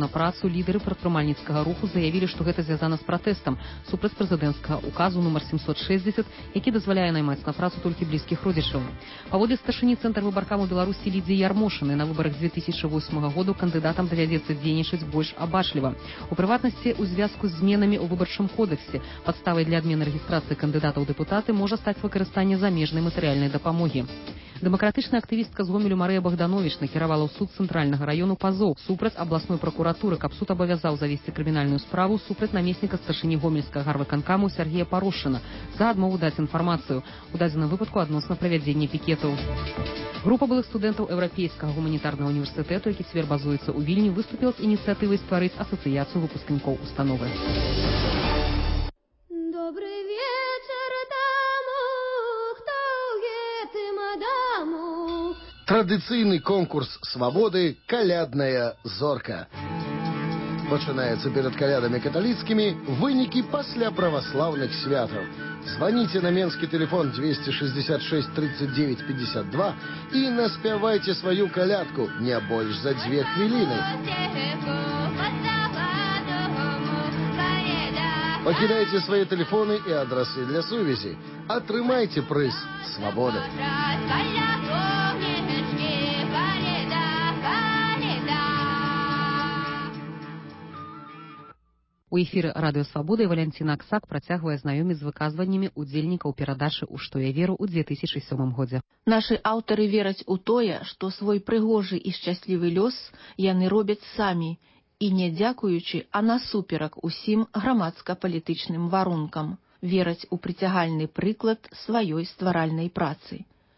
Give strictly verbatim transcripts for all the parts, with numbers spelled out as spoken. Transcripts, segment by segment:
на працу, лідары прадпрымальніцкага руху заявілі, што гэта звязана з пратэстам супраць прэзідэнцкага указу нумар семьсот шестьдесят, які дазваляе наймаць на працу толькі блізкіх родзічаў. Паводле старшыні цэнтр выбаркаму Беларусі Лідзіі Ярмошынай, на выбарах две тысячи восьмага году кандыдатам давядзецца дзейнічаць больш абачліва. У прыватнасці, у звязку з зменамі ў выбарчым кодексе, падставай для адмены рэгістрацыі кандыдатаў у дэпутаты можа стаць выкарыстанне замежнай матэрыяльнай дапамогі. Дэмакратычная актывістка з Гомелю Марыя Богданович накіравала ў суд цэнтральнага раёну пазоў супраць абласной пракуратуры, каб суд абавязаў завесці крымінальную справу супраць намесніка старшыні гомельскага гарвыканкаму Сергея Парошына за адмову даць інфармацыю, у дадзеным выпадку адносна правядзення пікетаў. Група былых студэнтаў Еўрапейскага гуманітарнага універсітэту, які цяпер базуецца ў Вільні, выступіла з ініцыятывай стварыць асацыяцыю выпускнікоў установы. Добрый вечер тому, кто гэтым адаму. Традыцыйны конкурс свабоды «Калядная зорка». Пачынаецца перад калядамі каталіцкімі, вынікі пасля праваслаўных святаў. Звоните на менскі телефон двести шестьдесят шесть тридцать девять пятьдесят два и наспявайте свою калядку не больш за две хвилины. Покидайте свои телефоны и адресы для сувязі. Атрымайте прыз свободы. У эфіры радыё «Свабода» Валянціна Аксак працягвае знаёміць з выказваннямі удзельнікаў перадачы «У што я веру» ў две тысячи сёмым годзе. Нашы аўтары вераць у тое, што свой прыгожы і шчаслівы лёс яны робяць самі, і не дзякуючы, а насуперак усім грамадска-палітычным варункам. Вераць у прыцягальны прыклад сваёй стваральнай працы.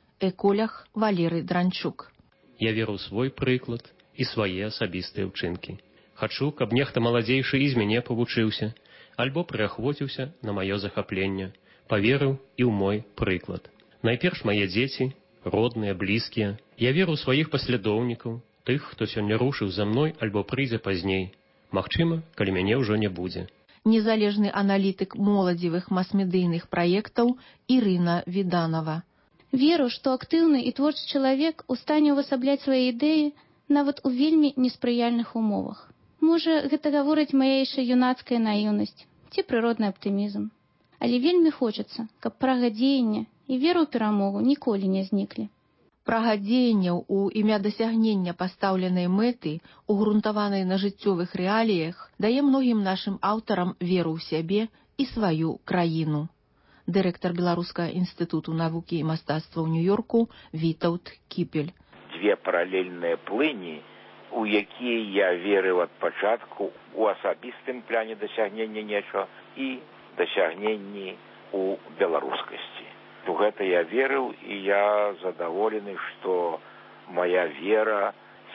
Эколях Валерый Дранчук. Я веру ў свой прыклад і свае асабістыя ўчынкі. Хачу, каб нехта маладзейшы і з мяне павучыўся, альбо прыахвоціўся на маё захапленне, паверыў і ў мой прыклад. Найперш мае дзеці, родныя, блізкія. Я веру ў сваіх паслядоўнікаў, тых, хто сёння рушыў за мной альбо прыйдзе пазней. Магчыма, калі мяне ўжо не будзе. Незалежны аналітык моладзевых мас-медыйных праектаў Ірына Віданова. Веру, што актыўны і творчы чалавек у стане ўвасабляць свае ідэі нават у вельмі неспрыяльных умовах. Можа, гэта гаворыць мая яшчэ юнацкая наіўнасць ці прыродны аптымізм. Але вельмі хочацца, каб прага дзеяння і вера ў перамогу ніколі не зніклі. Прага дзеянняў у імя дасягнення пастаўленай мэты, угрунтаванай на жыццёвых рэаліях, дае многім нашым аўтарам веру ў сябе і сваю краіну. Дырэктар Беларускага інстытуту навукі і мастацтва ў Нью-Йорку Вітаўт Кіпель. Две паралельныя плыні, у якія я верыў ад пачатку у асабістым пляне дасягнення нечага і дасягненні у беларускасці. У гэта я верыў, і я задаволены, што моя вера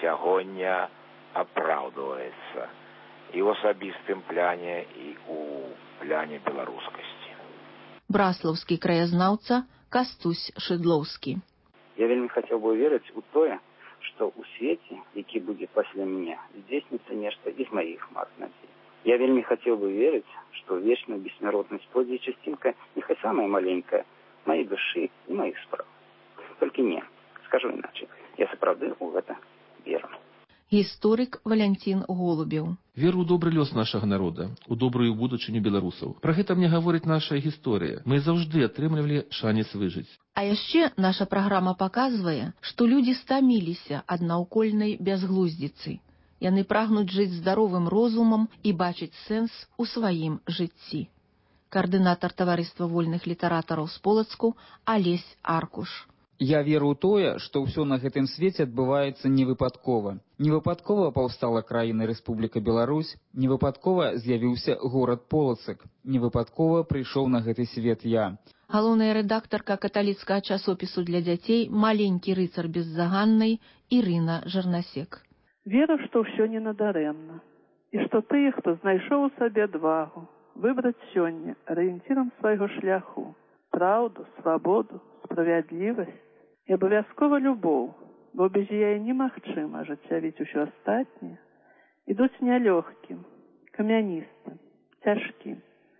сягоння апраўдваецца і ў асабістым пляне, і ў пляне беларускасці. Браслаўскі краязнаўца Кастусь Шыдлоўскі. Я вельмі хацеў бы верыць у тое, што ў свеце, які будзе пасля мяне, здзейсніцца нешта з маіх мацнасцей. Я вельмі хацеў бы верыць, што вечная бессмяротнасць пойдзе часцінка, няхай самая маленькая, маёй душы і маіх спраў. Толькі не, скажу іначай, я сапраўды ў гэта веру. Гісторык Валянцін Голубеў. Веру ў добры лёс нашага народа, у добрую будучыню беларусаў. Пра гэта мне гаворыць наша гісторыя. Мы заўжды атрымлівалі шанец выжыць. А яшчэ наша праграма паказвае, што людзі стаміліся ад наўкольнай бязглуздзіцы. Яны прагнуць жыць здаровым розумам і бачыць сэнс у сваім жыцці. Каардынатар таварыства вольных літаратараў з Полацку Алесь Аркуш. Я веру ў тое, што ўсё на гэтым свеце адбываецца невыпадкова. Невыпадкова паўстала краіна Рэспубліка Беларусь, невыпадкова з'явіўся горад Полацак, невыпадкова прыйшоў на гэты свет я. Галоўная рэдактарка каталіцкага часопісу для дзяцей «Маленькі рыцар беззаганнай» Ірына Жарнасек. Веру, што ўсё не надарэмна, і што тыя, хто знайшоў у сабе адвагу, выбраць сёння арыенцірам свайго шляху, праўду, свабоду, справядлівасць і абавязкова любоў, бо без яе немагчыма ажыццявіць усё астатняе, ідуць нялёгкім, камяністым, цяжкім,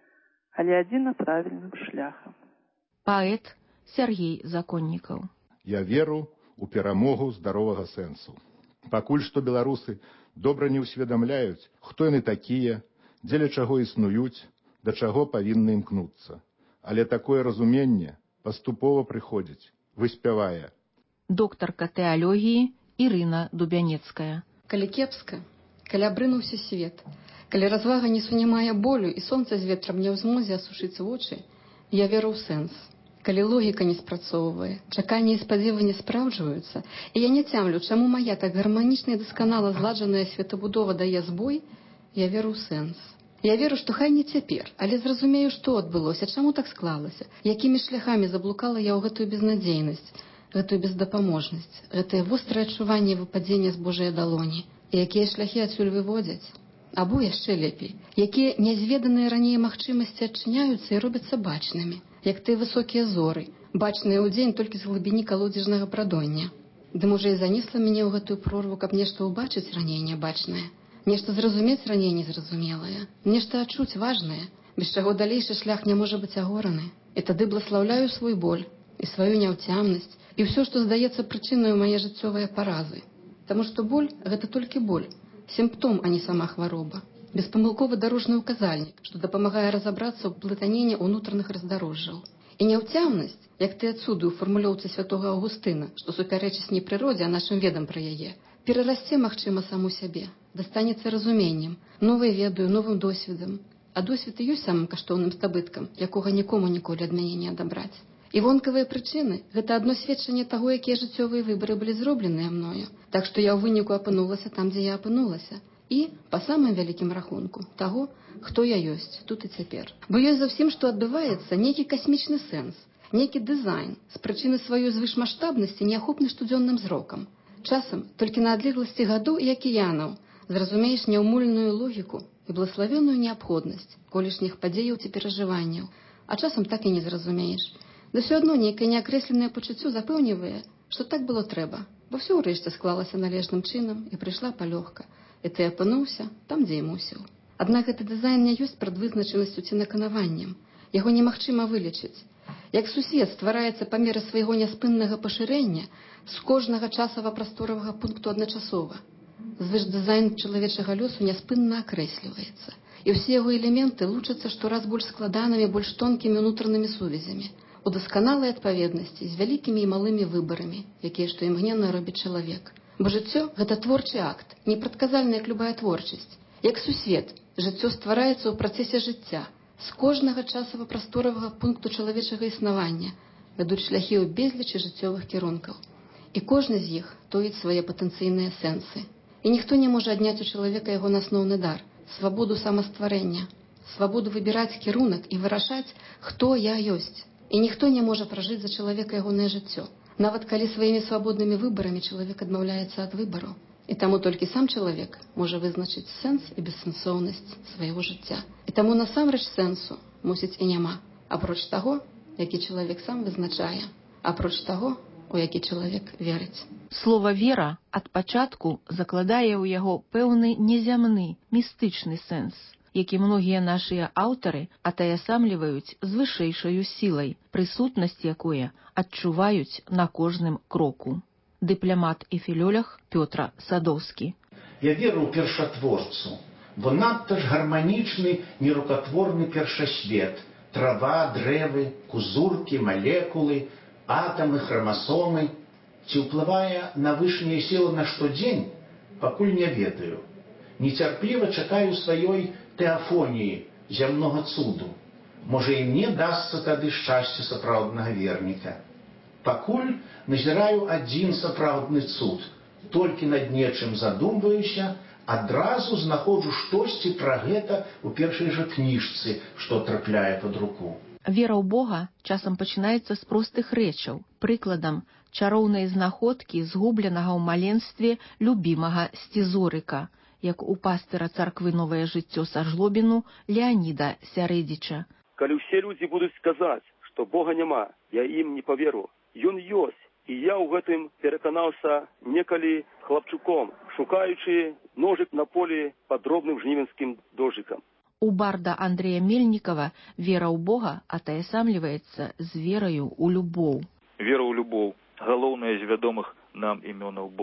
але адзіна правільным шляхам. Паэт Сергей Законнікаў. Я веру ў перамогу здаровага сэнсу. Пакуль што беларусы добра не ўсведамляюць, хто яны такія, дзеля чаго існуюць, да чаго павінны імкнуцца. Але такое разуменне паступова прыходзіць, выспявае. Доктарка тэалогіі Ірына Дубянецкая. Калі кепска, калі абрынуўся свет, калі развага не сунімае болю і сонца з ветрам не ў змозе асушыць вочы, я веру ў сэнс. Калі логіка не спрацоўвае, чаканні і спадзеванні спраўджваюцца, і я не цямлю, чаму мая так гарманічна і дасканала зладжаная светабудова дае збой, я веру ў сэнс. Я веру, што хай не цяпер, але зразумею, што адбылося, чаму так склалася, якімі шляхамі заблукала я ў гэтую безнадзейнасць, гэтую бездапаможнасць, гэтае вострае адчуванне выпадзення з Божай далоні, і якія шляхі адсюль выводзяць. Або яшчэ лепей, якія нязведаныя раней магчымасці адчыняюцца і робяцца бачнымі, як тыя высокія зоры, бачныя ўдзень толькі з глыбіні калодзежнага прадоння. Ды можа і занесла мяне ў гэтую прорву, каб нешта ўбачыць раней нябачнае, нешта зразумець раней незразумелае, нешта адчуць важнае, без чаго далейшы шлях не можа быць агораны. І тады бласлаўляю свой боль і сваю няўцямнасць і ўсё, што здаецца прычынаю мае жыццёвыя паразы. Таму што боль – гэта толькі боль, сімптом, а не сама хвароба. Беспамылковы дарожны ўказальнік, што дапамагае разабрацца ў блытаніне ўнутраных раздарожжаў. І няўцямнасць, як тыя цуды ў фармулёўцы святога Аўгустына, што супярэчыць не прыродзе, а нашым ведам пра яе, перарасце, магчыма, саму сябе, дастанецца разуменнем, новай ведаю, новым досведам. А досвед і ёсць самым каштоўным здабыткам, якога нікому ніколі ад мяне не адабраць. І вонкавыя прычыны – гэта адно сведчанне таго, якія жыццёвыя выбары былі зробленыя мною. Так што я ў выніку апынулася там, дзе я апынулася. І, па самым вялікім рахунку, таго, хто я ёсць тут і цяпер. Бо ёсць за ўсім, што адбываецца, нейкі касмічны сэнс, нейкі дызайн, з прычыны сваёй звышмаштабнасці неахопны штодзённым зрокам. Часам, толькі на адлегласці гадоў і акіянаў, зразумееш няўмольную логіку і блаславёную неабходнасць колішніх падзеяў ці перажыванняў, а часам так і не зразумееш. Да ўсё адно нейкае неакрэсленае пачуццё запэўнівае, што так было трэба, бо ўсё ўрэшце склалася належным чынам і прыйшла палёгка, і ты апынуўся там, дзе і мусіў. Аднак гэты дызайн не ёсць прадвызначанасцю ці наканаваннем. Яго немагчыма вылечыць. Як сусвет ствараецца па меры свайго няспыннага пашырэння з кожнага часава-прасторавага пункту адначасова, звышдызайн чалавечага лёсу няспынна акрэсліваецца, і ўсе яго элементы лучацца штораз больш складанымі, больш тонкімі ўнутранымі сувязямі, у дасканалай адпаведнасці з вялікімі і малымі выбарамі, якія што імгненна робіць чалавек. Бо жыццё – гэта творчы акт, непрадказальная як любая творчасць. Як сусвет, жыццё ствараецца ў працэсе жыцця, з кожнага часава-прасторавага пункту чалавечага існавання вядуць шляхі ў безлічы жыццёвых кірункаў. І кожны з іх тоіць свае патэнцыйныя сэнсы. І ніхто не можа адняць у чалавека яго асноўны дар – свабоду самастварэння, свабоду выбіраць кірунак і вырашаць, хто я ёсць. І ніхто не можа пражыць за чалавека ягонае жыццё, нават калі сваімі свабоднымі выбарамі чалавек адмаўляецца ад выбару. І таму толькі сам чалавек можа вызначыць сэнс і бессэнсоўнасць свайго жыцця. І таму насамрэч сэнсу, мусіць, і няма, апроч таго, які чалавек сам вызначае, апроч таго, у які чалавек верыць. Слова «вера» ад пачатку закладае ў яго пэўны незямны, містычны сэнс, які многія нашыя аўтары атаясамліваюць з вышэйшаю сілай, прысутнасць якое адчуваюць на кожным кроку. Дыпламат і філолог Пётр Садоўскі. Я веру ў першатворцу, бо надта ж гарманічны, нерукатворны першасвет, трава, дрэвы, кузуркі, малекулы, атамы, храмасомы. Ці ўплывае на вышнія сілы на штодзень, пакуль не ведаю. Нецярпліва чакаю сваёй тэафоніі, зямнога цуду. Можа, і мне дасца тады шчасце сапраўднага верніка. Пакуль назіраю адзін сапраўдны цуд. Толькі над нечым задумваюся, адразу знаходжу штосьці пра гэта ў першай жа кніжцы, што трапляе пад руку. Вера ў Бога часам пачынаецца з простых рэчаў, прыкладам чароўнай знаходкі згубленага ў маленстве любімага сцізорыка, як у пастыра царквы «Новае жыццё» са Жлобіну Леаніда Сярэдзіча. Калі ўсе людзі будуць сказаць, што Бога няма, я ім не паверу. Ён ёсць, і я ў гэтым пераканаўся некалі хлапчуком, шукаючы ножык на полі пад дробным жнівенскім дождыкам. У барда Андрэя Мельнікава вера ў Бога атаясамліваецца з вераю ў любоў. Вера ў любоў – галоўнае з вядомых нам імёнаў Бога.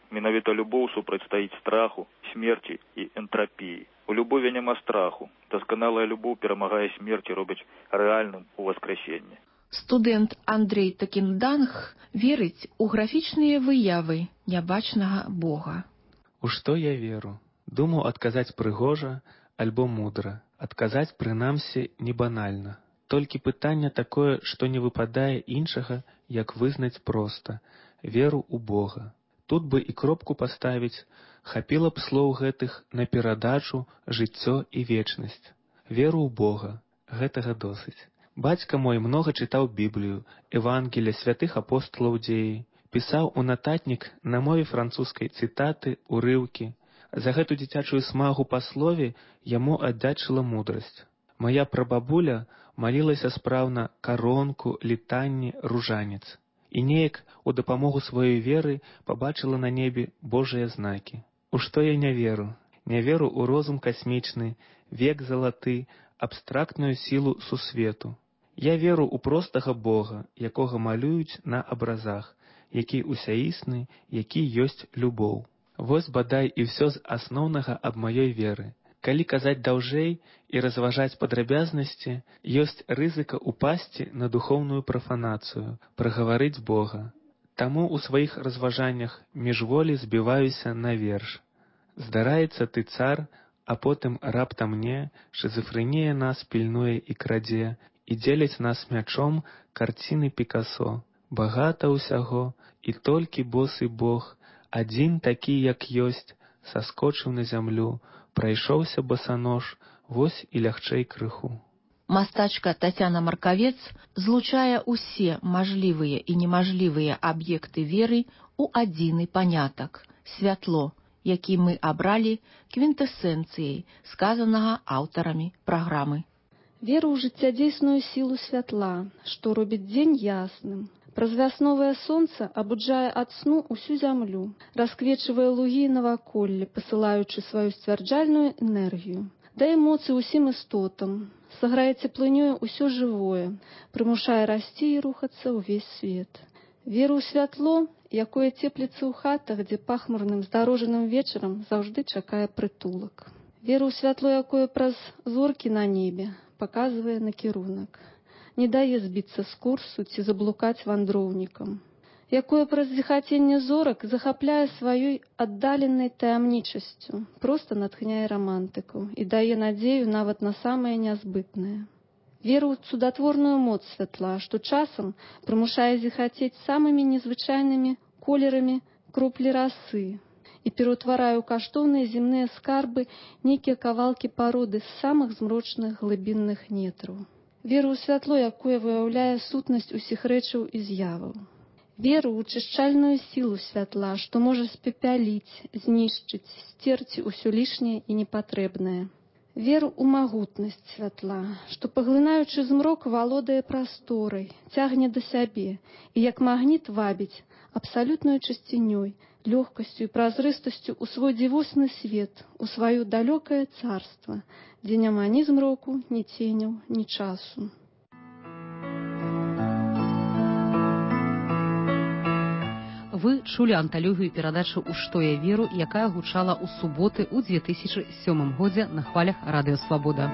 Менавіта любоў супрацьстаіць страху, смерці і энтрапіі. У любові няма страху. Дасканалая любоў перамагае смерць і робіць рэальным у воскресенне. Студэнт Андрей Такінданг верыць у графічныя выявы нябачнага Бога. У што я веру? Думаю, адказаць прыгожа альбо мудра. Адказаць, прынамсі, не банальна. Толькі пытанне такое, што не выпадае іншага, як вызнаць проста. Веру ў Бога. Тут бы і кропку паставіць, хапіла б слоў гэтых на перадачу, жыццё і вечнасць. Веру ў Бога. Гэтага досыць. Бацька мой многа чытаў Біблію, Евангелія святых апосталаў дзеі, пісаў у нататнік на мове французскай цытаты, урыўкі. За гэту дзіцячую смагу па слове яму аддзячыла мудрасць. Мая прабабуля малілася спраўна каронку, літанні, ружанец. І неяк у дапамогу сваёй веры пабачыла на небе Божыя знакі. У што я не веру? Не веру ў розум касмічны, век залаты, абстрактную сілу сусвету. Я веру ў простага Бога, якога малююць на абразах, які усяісны, які ёсць любоў. Вось бадай і ўсё з асноўнага аб маёй веры. Калі казаць даўжэй і разважаць падрабязнасці, ёсць рызыка ўпасці на духоўную прафанацыю, прагаварыць Бога. Таму ў сваіх разважаннях міжволі збіваюся на верш. Здараецца ты цар, а потым раптам мне, шызафрэнія нас пільнуе і крадзе, і дзеляць нас мячом карціны Пікасо. Багата ўсяго, і толькі босы Бог, адзін такі, як ёсць, саскочыў на зямлю, прайшоўся басанож, вось і лягчэй крыху. Мастачка Тацяна Маркавец злучае ўсе мажлівыя і немажлівыя аб'екты веры ў адзіны панятак – святло, які мы абралі квінтэсэнцыяй сказанага аўтарамі праграмы. Веру ў жыццядзейсную сілу святла, што робіць дзень ясным. Праз вясновае сонца абуджае ад сну усю зямлю, расквечвае лугі і наваколле, пасылаючы сваю сцвярджальную энергію. Да эмоцый усім істотам, саграе цеплынёю ўсё жывое, прымушае расці і рухацца ўвесь свет. Веру ў святло, якое цепліцца ў хатах, дзе пахмурным здарожаным вечарам заўжды чакае прытулак. Веру ў святло, якое праз зоркі на небе паказвае накірунак. Не дае збіцца з курсу ці заблукаць вандроўнікам, якое праз зіхаценне зорак захапляе сваёй аддаленай таямнічасцю, проста натхняе рамантыкаў і дае надзею нават на самае нязбытнае. Веру ў цудатворную моц святла, што часам прымушае зіхацець самымі незвычайнымі колерамі кроплі расы і пераўтварае ў каштоўныя земныя скарбы нейкія кавалкі пароды з самых змрочных глыбінных нетраў. Веру ў святло, якое выяўляе сутнасць усіх рэчаў і з'яваў. Веру ў чышчальную сілу святла, што можа спепяліць, знішчыць, сцерці ўсё лішняе і непатрэбнае. Веру ў магутнасць святла, што, паглынаючы змрок, валодае прасторай, цягне да сябе і, як магніт, вабіць абсалютнаю чысцінёй, лёгкасцю і празрыстасцю ў свой дзівосны свет, у сваё далёкае царства, дзе няма ні змроку, ні ценяў, ні часу. Вы чулі анталогію перадачы «У што я веру», якая гучала ў суботы ў две тысячы сёмым годзе на хвалях Радыё Свабода.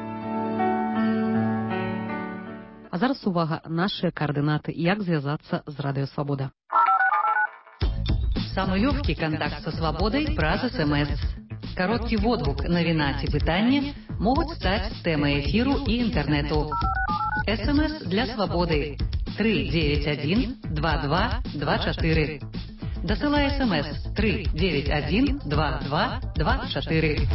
А зараз увага, нашыя координаты, як звязаться с Радио Свобода. Самый легкий контакт со свободой праз СМС. Короткий водгук навіна ці пытанне могут стать темой эфиру и интернету. СМС для свободы три девять один два два два четыре. Досылай СМС три девять один два два два четыре.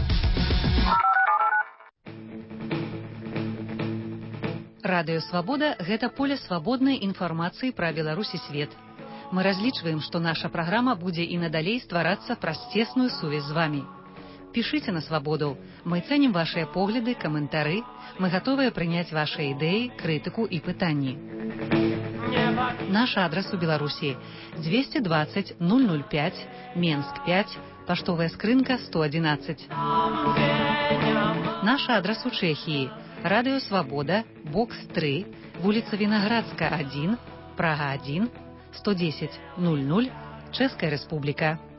Радыё Свабода – гэта поле свабоднай інфармацыі пра Беларусь і свет. Мы разлічваем, што наша праграма будзе і надалей стварацца праз цесную сувязь з вамі. Пішыце на свабоду. Мы цэнім вашыя погляды, каментары. Мы гатовыя прыняць вашыя ідэі, крытыку і пытанні. Наш адрас у Беларусі двести двадцать ноль ноль пять, Менск пять, паштовая скрынка сто одиннадцать. Наш адрас у Чэхіі Радыё Свабода, бокс три, вуліца Вінаградска один, Прага один, сто десять ноль ноль, Чэшская Рэспубліка.